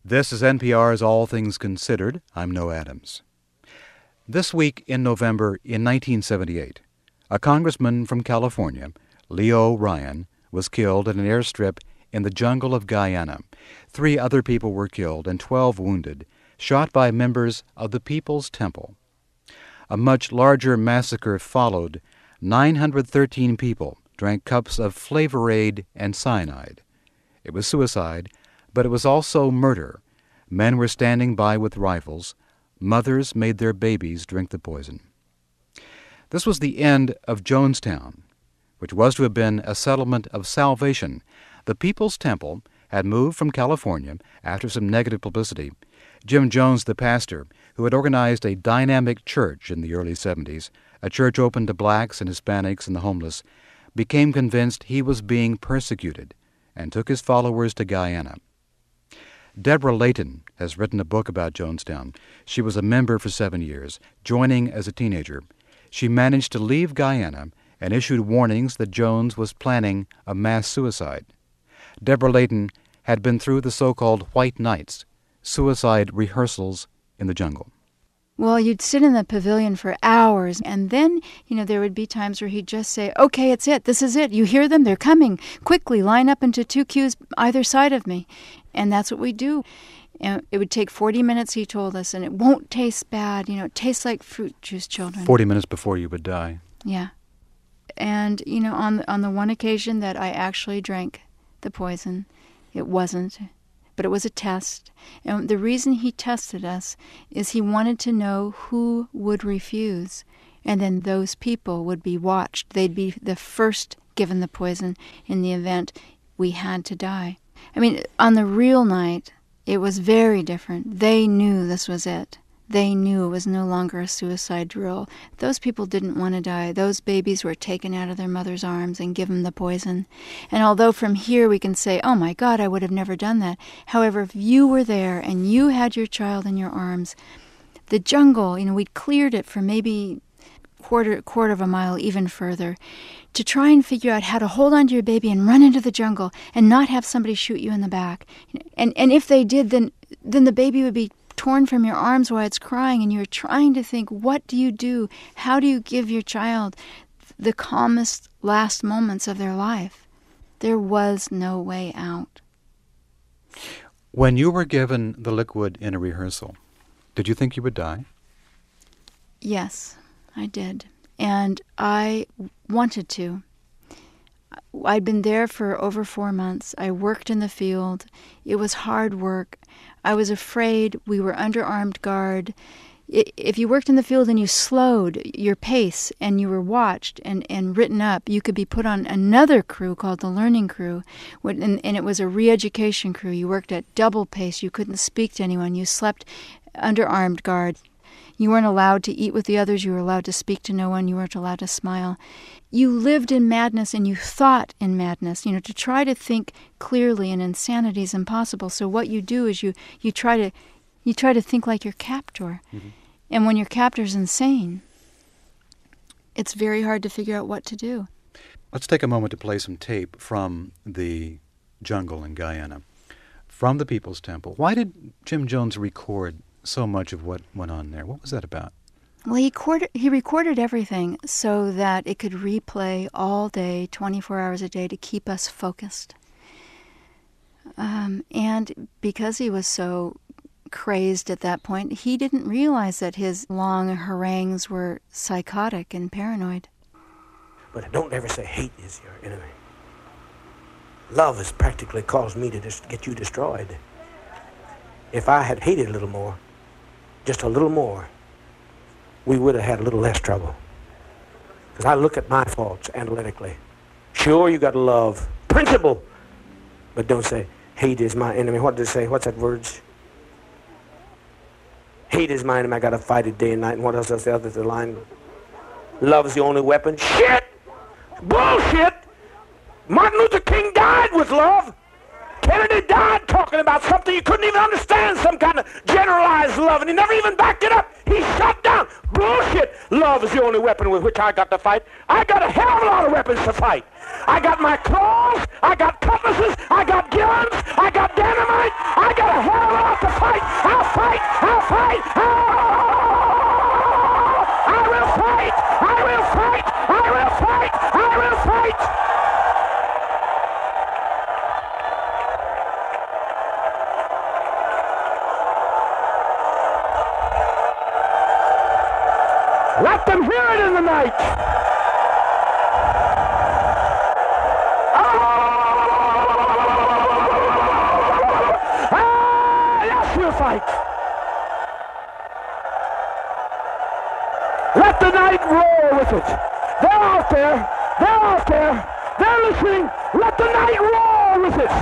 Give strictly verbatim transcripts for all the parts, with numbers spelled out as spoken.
This is N P R's All Things Considered. I'm Noah Adams. This week in November in nineteen seventy-eight, a congressman from California, Leo Ryan, was killed at an airstrip in the jungle of Guyana. Three other people were killed and twelve wounded, shot by members of the People's Temple. A much larger massacre followed. nine hundred thirteen people drank cups of Flavor Aid and cyanide. It was suicide, but it was also murder. Men were standing by with rifles. Mothers made their babies drink the poison. This was the end of Jonestown, which was to have been a settlement of salvation. The People's Temple had moved from California after some negative publicity. Jim Jones, the pastor, who had organized a dynamic church in the early seventies, a church open to blacks and Hispanics and the homeless, became convinced he was being persecuted and took his followers to Guyana. Deborah Layton has written a book about Jonestown. She was a member for seven years, joining as a teenager. She managed to leave Guyana and issued warnings that Jones was planning a mass suicide. Deborah Layton had been through the so-called White Nights, suicide rehearsals in the jungle. Well, you'd sit in the pavilion for hours, and then, you know, there would be times where he'd just say, okay, it's it, this is it. You hear them, they're coming. Quickly, line up into two queues either side of me. And that's what we do. And it would take forty minutes, he told us, and it won't taste bad. You know, it tastes like fruit juice, children. Forty minutes before you would die. Yeah. And, you know, on, on the one occasion that I actually drank the poison, it wasn't, but it was a test. And the reason he tested us is he wanted to know who would refuse. And then those people would be watched. They'd be the first given the poison in the event we had to die. I mean, on the real night, it was very different. They knew this was it. They knew it was no longer a suicide drill. Those people didn't want to die. Those babies were taken out of their mother's arms and given the poison. And although from here we can say, oh my God, I would have never done that. However, if you were there and you had your child in your arms, the jungle, you know, we'd cleared it for maybe quarter quarter of a mile, even further, to try and figure out how to hold on to your baby and run into the jungle and not have somebody shoot you in the back. And and if they did, then then the baby would be torn from your arms while it's crying, and you're trying to think, what do you do? How do you give your child the calmest last moments of their life? There was no way out. When you were given the liquid in a rehearsal, did you think you would die? Yes, I did. And I wanted to. I'd been there for over four months. I worked in the field. It was hard work. I was afraid. We were under armed guard. If you worked in the field and you slowed your pace and you were watched and, and written up, you could be put on another crew called the learning crew, and, and it was a re-education crew. You worked at double pace. You couldn't speak to anyone. You slept under armed guard. You weren't allowed to eat with the others. You were allowed to speak to no one. You weren't allowed to smile. You lived in madness and you thought in madness. You know, to try to think clearly in insanity is impossible. So what you do is you, you try to you try to think like your captor. Mm-hmm. And when your captor's insane, it's very hard to figure out what to do. Let's take a moment to play some tape from the jungle in Guyana, from the People's Temple. Why did Jim Jones record so much of what went on there? What was that about? Well, he recorded, he recorded everything so that it could replay all day, twenty-four hours a day, to keep us focused. Um, and because he was so crazed at that point, he didn't realize that his long harangues were psychotic and paranoid. But don't ever say hate is your enemy. Love has practically caused me to just get you destroyed. If I had hated a little more, just a little more, we would have had a little less trouble. Because I look at my faults analytically. Sure, you got to love principle, but don't say, hate is my enemy. What did it say? What's that words? Hate is my enemy. I got to fight it day and night. And what else does the other the line? Love is the only weapon. Shit! Bullshit! Martin Luther King died with love. Kennedy died talking about something you couldn't even understand, some kind of generalized love, and he never even backed it up. He shut down. Bullshit. Love is the only weapon with which I got to fight. I got a hell of a lot of weapons to fight. I got my claws, I got cutlasses, I got guns, I got dynamite, I got a hell of a lot fight! I will fight! I will fight! I will fight! I will fight! Let them hear it in the night! Ah, yes, we'll fight! Let the night roar with it. They're out there. They're out there. They're listening. Let the night roar with it.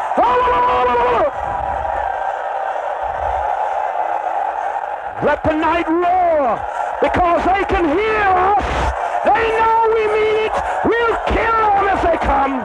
Let the night roar because they can hear us. They know we mean it. We'll kill them if they come.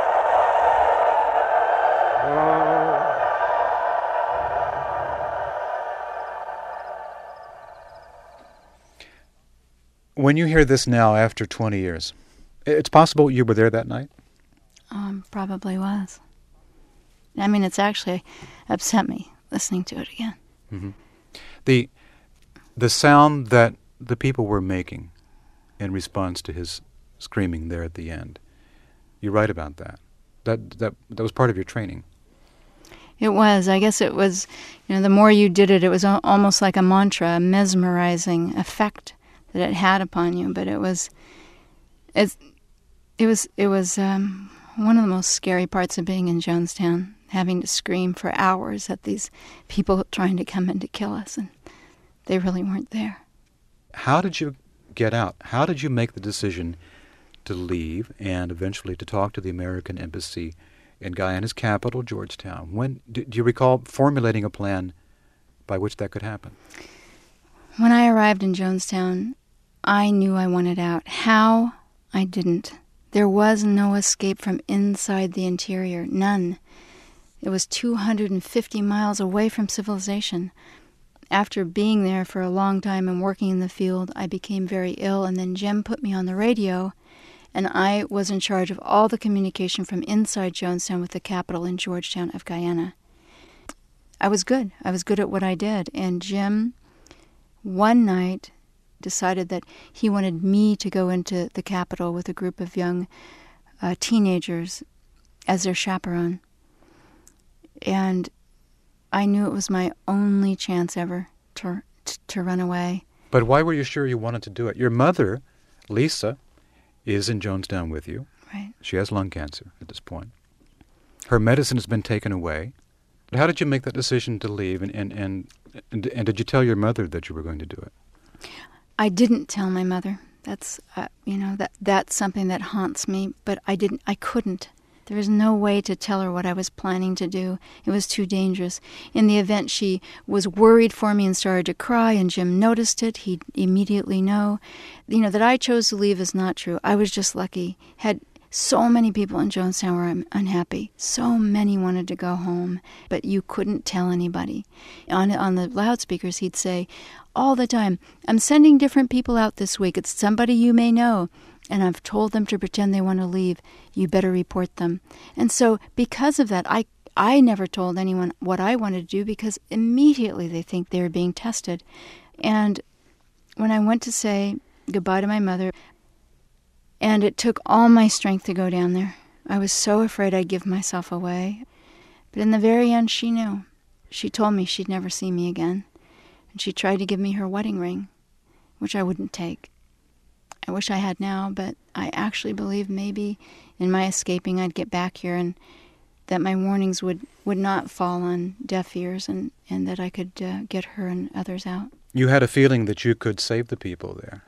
When you hear this now after twenty years, it's possible you were there that night? Um, probably was. I mean, it's actually upset me listening to it again. Mm-hmm. The the sound that the people were making in response to his screaming there at the end, you write about that. That that that was part of your training. It was. I guess it was, you know, the more you did it, it was al- almost like a mantra, a mesmerizing effect that it had upon you. But it was, it's, it was, it was um, one of the most scary parts of being in Jonestown, having to scream for hours at these people trying to come in to kill us, and they really weren't there. How did you get out? How did you make the decision to leave and eventually to talk to the American embassy in Guyana's capital, Georgetown? When do, do you recall formulating a plan by which that could happen? When I arrived in Jonestown, I knew I wanted out. How? I didn't. There was no escape from inside the interior. None. It was two hundred fifty miles away from civilization. After being there for a long time and working in the field, I became very ill, and then Jim put me on the radio, and I was in charge of all the communication from inside Jonestown with the capital in Georgetown of Guyana. I was good. I was good at what I did. And Jim, one night, decided that he wanted me to go into the capital with a group of young uh, teenagers as their chaperone. And I knew it was my only chance ever to, to to run away. But why were you sure you wanted to do it? Your mother, Lisa, is in Jonestown with you. Right. She has lung cancer at this point. Her medicine has been taken away. How did you make that decision to leave, and, and, and, and, and did you tell your mother that you were going to do it? I didn't tell my mother. That's, uh, you know, that that's something that haunts me, but I didn't, I couldn't. There was no way to tell her what I was planning to do. It was too dangerous. In the event, she was worried for me and started to cry, and Jim noticed it. He'd immediately know. You know, that I chose to leave is not true. I was just lucky. Had so many people in Jonestown were un- unhappy. So many wanted to go home, but you couldn't tell anybody. On, on the loudspeakers, he'd say all the time, I'm sending different people out this week. It's somebody you may know. And I've told them to pretend they want to leave. You better report them. And so because of that, I I never told anyone what I wanted to do because immediately they think they were being tested. And when I went to say goodbye to my mother, and it took all my strength to go down there, I was so afraid I'd give myself away. But in the very end, she knew. She told me she'd never see me again. And she tried to give me her wedding ring, which I wouldn't take. I wish I had now, but I actually believe maybe in my escaping I'd get back here and that my warnings would, would not fall on deaf ears and, and that I could uh, get her and others out. You had a feeling that you could save the people there.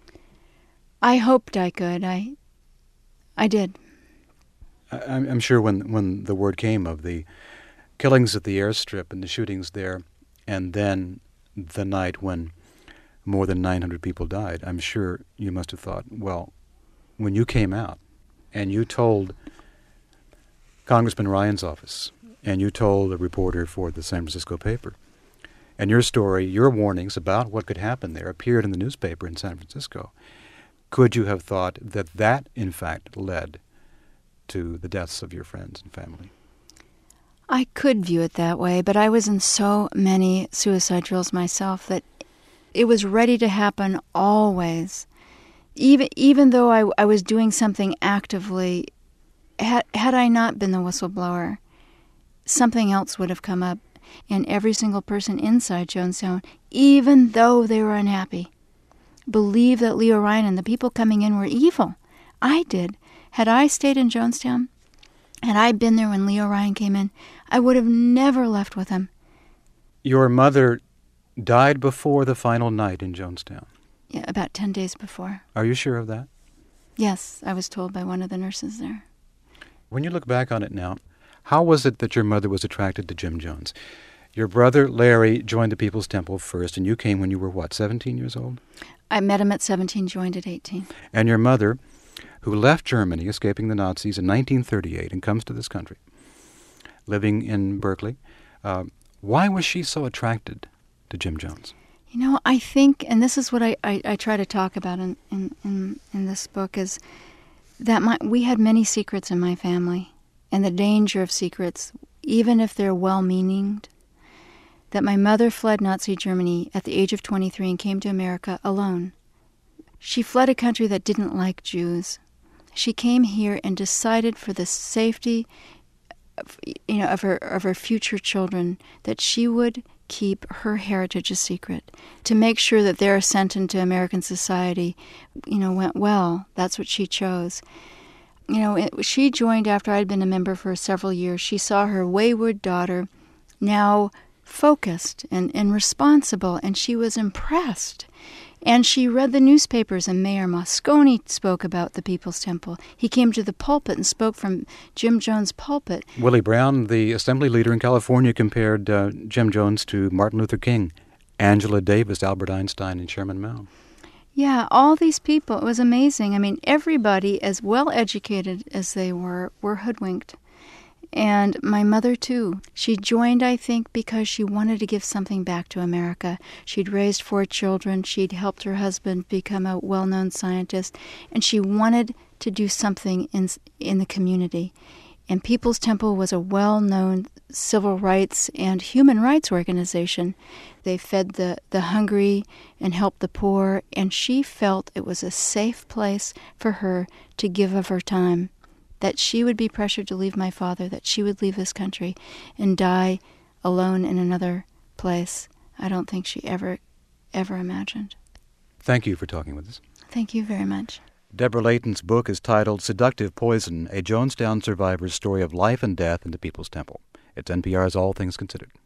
I hoped I could. I I did. I, I'm sure when, when the word came of the killings at the airstrip and the shootings there, and then the night when more than nine hundred people died, I'm sure you must have thought, well, when you came out and you told Congressman Ryan's office and you told a reporter for the San Francisco paper, and your story, your warnings about what could happen there appeared in the newspaper in San Francisco, could you have thought that that, in fact, led to the deaths of your friends and family? I could view it that way, but I was in so many suicide drills myself that it was ready to happen always. Even even though I, I was doing something actively, had, had I not been the whistleblower, something else would have come up. And every single person inside Jonestown, even though they were unhappy, believed that Leo Ryan and the people coming in were evil. I did. Had I stayed in Jonestown, had I been there when Leo Ryan came in, I would have never left with him. Your mother died before the final night in Jonestown. Yeah, about ten days before. Are you sure of that? Yes, I was told by one of the nurses there. When you look back on it now, how was it that your mother was attracted to Jim Jones? Your brother, Larry, joined the People's Temple first, and you came when you were, what, seventeen years old? I met him at seventeen, joined at eighteen. And your mother, who left Germany, escaping the Nazis in nineteen thirty-eight, and comes to this country, living in Berkeley, uh, why was she so attracted to Jim Jones? You know, I think, and this is what I, I, I try to talk about in, in, in, in this book, is that my, we had many secrets in my family, and the danger of secrets, even if they're well-meaning, that my mother fled Nazi Germany at the age of twenty-three and came to America alone. She fled a country that didn't like Jews. She came here and decided for the safety, of, you know, of her of her future children that she would keep her heritage a secret, to make sure that their ascent into American society, you know, went well. That's what she chose. You know, it, she joined after I'd been a member for several years. She saw her wayward daughter now focused and, and responsible, and she was impressed. And she read the newspapers, and Mayor Moscone spoke about the People's Temple. He came to the pulpit and spoke from Jim Jones' pulpit. Willie Brown, the assembly leader in California, compared uh, Jim Jones to Martin Luther King, Angela Davis, Albert Einstein, and Sherman Mao. Yeah, all these people, it was amazing. I mean, everybody, as well-educated as they were, were hoodwinked. And my mother, too. She joined, I think, because she wanted to give something back to America. She'd raised four children. She'd helped her husband become a well-known scientist. And she wanted to do something in in the community. And People's Temple was a well-known civil rights and human rights organization. They fed the, the hungry and helped the poor. And she felt it was a safe place for her to give of her time. That she would be pressured to leave my father, that she would leave this country and die alone in another place. I don't think she ever, ever imagined. Thank you for talking with us. Thank you very much. Deborah Layton's book is titled Seductive Poison, a Jonestown survivor's story of life and death in the People's Temple. It's N P R's All Things Considered.